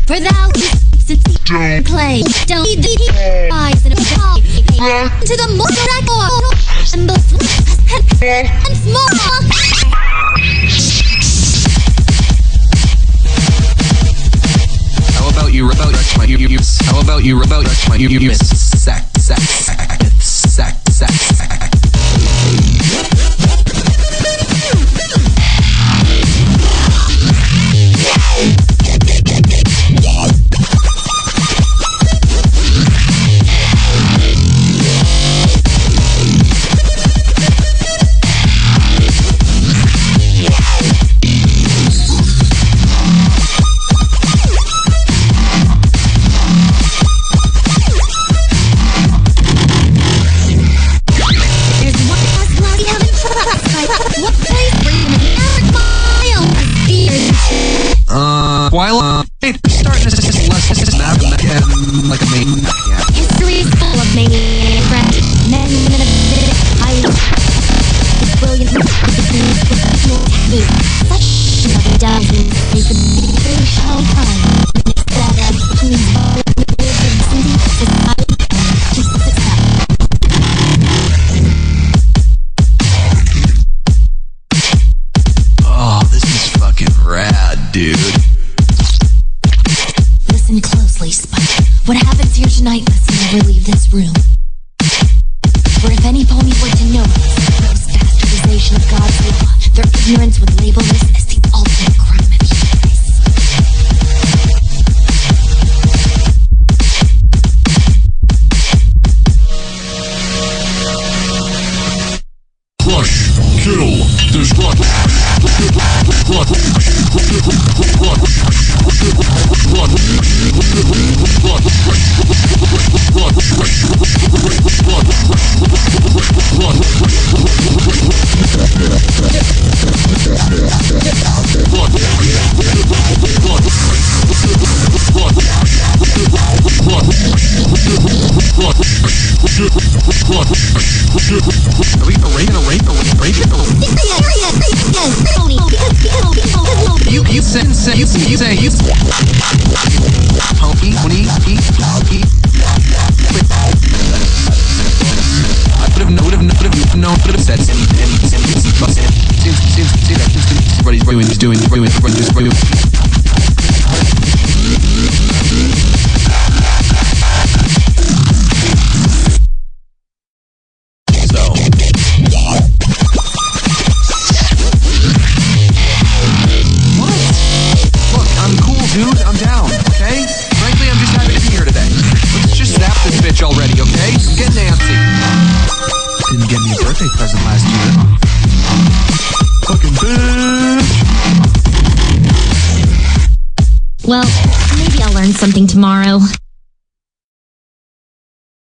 Without don't play, don't be the eyes in a ball to the more and the and small. How about you rebel my you how about you rebel my you sack. While starting this less map and like a main History is full of men in a bit high brilliant such another dozen they could be show time Oh, this is fucking rad, dude. Listen closely, Spike. What happens here tonight must never leave this room. For if any pony were to know this gross bastardization of God's law, their ignorance would label this as the ultimate crime of hubris. Crush, kill, destruct. Everybody's doing. Dude, I'm down, okay? Frankly, I'm just happy to be here today. Let's just zap this bitch already, okay? I'm getting antsy. Didn't get me a birthday present last year. Fucking bitch! Well, maybe I'll learn something tomorrow.